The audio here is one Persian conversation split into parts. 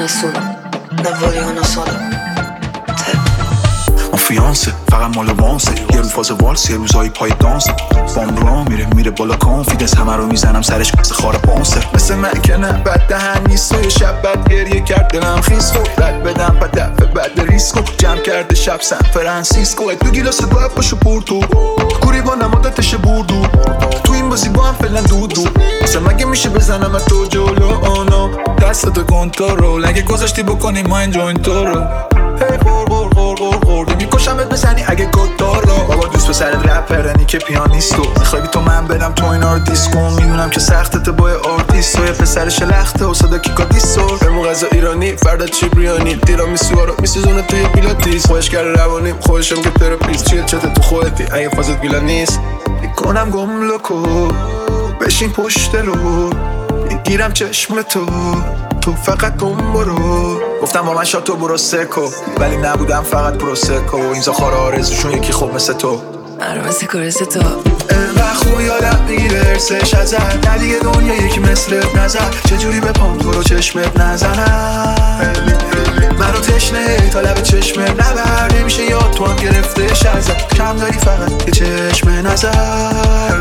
nessuno, non voglio solo te. فیانسه فقط مال وانسه، یه رو فاز والس یه روزایی پای دانس. بام را میره بالا کانفیدنس، همه رو میزنم سرش مثل خار بانسه. مثل من که نه بد دهن نیست و یه شب بد گریه کرد دلم خیس و رد بدم پا دفع بد ریسکو جمع کرده شب سن فرانسیسکو. دو گیلاس دو پاشو پورتو کوری با نمادتش بردو تو این بازی با هم فعلا دودو. مثل مگه میشه بزنم تو جلو آنو دستتو کنترل اگه گذاشتی بکنی ما این جوین تو رو. میکشمت بزنی اگه کتار رو. بابا دوست پسر رپرنی که پیانیستو میخوای بی تو من بدم تو اینا رو دیسکو. میدونم که سختت با یه آرتیست و یه پسر شلخته و صدا کیکا دیستور. امو غذا ایرانی فردا چی بریانی دیرا میسوها رو میسوزونه توی پیلاتیس. خوشگر روانیم خودشم که تراپیست چیل چته تو خودتی اگه فازت گیلا نیست. میکنم گملکو بشین پشت رو میگیرم چشم تو فقط گم برو. گفتم با من شاتو برو سکو ولی نبودم فقط پروسکو. این زخار آرزوشون یکی خوب مثل تو. آره مثل کارس تو و خوب یادم میرسش ازت نه دیگه دنیا یکی مثلت نظر. چجوری به پام تو رو چشمت نزنم منو تشنه تا لب چشمت نبر. نمیشه یاد تو هم گرفتش ازت کم داری فقط یه چشم نظر.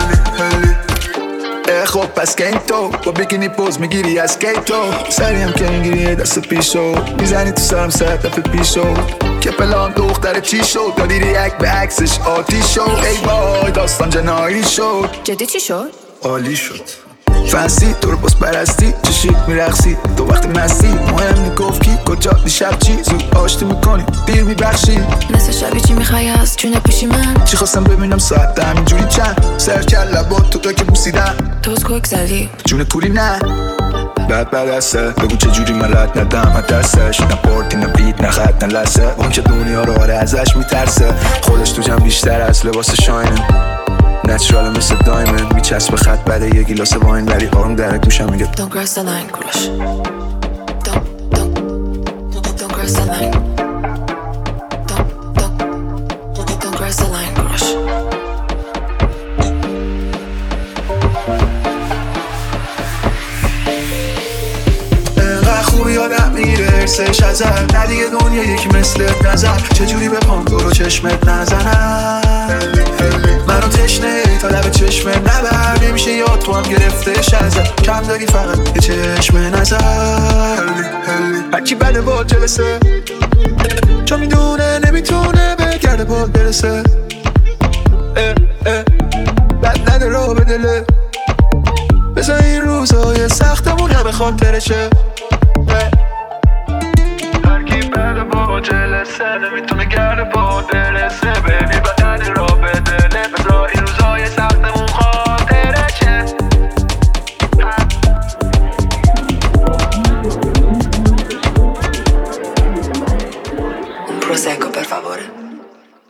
خب پس که این تو با بیکینی پوز میگیری از کیتو سریم که میگیری دست پیشو میزنی تو سرم 100 دفعه پیشو که پلان دختر چی شد دادی ریاکت به عکسش آتیش شد. ای وای داستان جنایی شد. جدی چی شد؟ عالی شد فنسی تو رو باز برستی چشید میرخصی تو وقتی مستی مهم نی گفت کی کجا دیشب چی زود آشتی میکنی دیر میبخشی. مثل شبی چی میخوای از جون پیشی من چی خواستم ببینم ساعت همینجوری چند سر کل لبات تو که بوسیدم تو از کوک زدی جون کوری نه بعد دسته بگو چجوری من رد ندم از دستش. نه پارتی نه بیت نه خط نه لسه اون که دنیا رو آره ازش میترسه. خودش تو جمع بیشتر از لباس شاینه نچرال مثل دایمن میچسبه خط بعد یه گیلاس واین ولی آروم در گوشم میگه Don't cross the line crush Don't cross the line Don't cross the line crush انقدر خوبی یادم میرسش ازت نه دیگه دنیا یکی مثلت نظر. چجوری به پام تو رو چشمت نزنم منو تشنه تا لب چشمت نبر. نمیشه یاد تو هم گرفتش ازت کم داری فقط یه چشم نظر. هرکی بده با جلسه چون میدونه نمیتونه به گرد پا برسه. بد نده رو به دله بذار این روزای سختمون همه خاطرشه.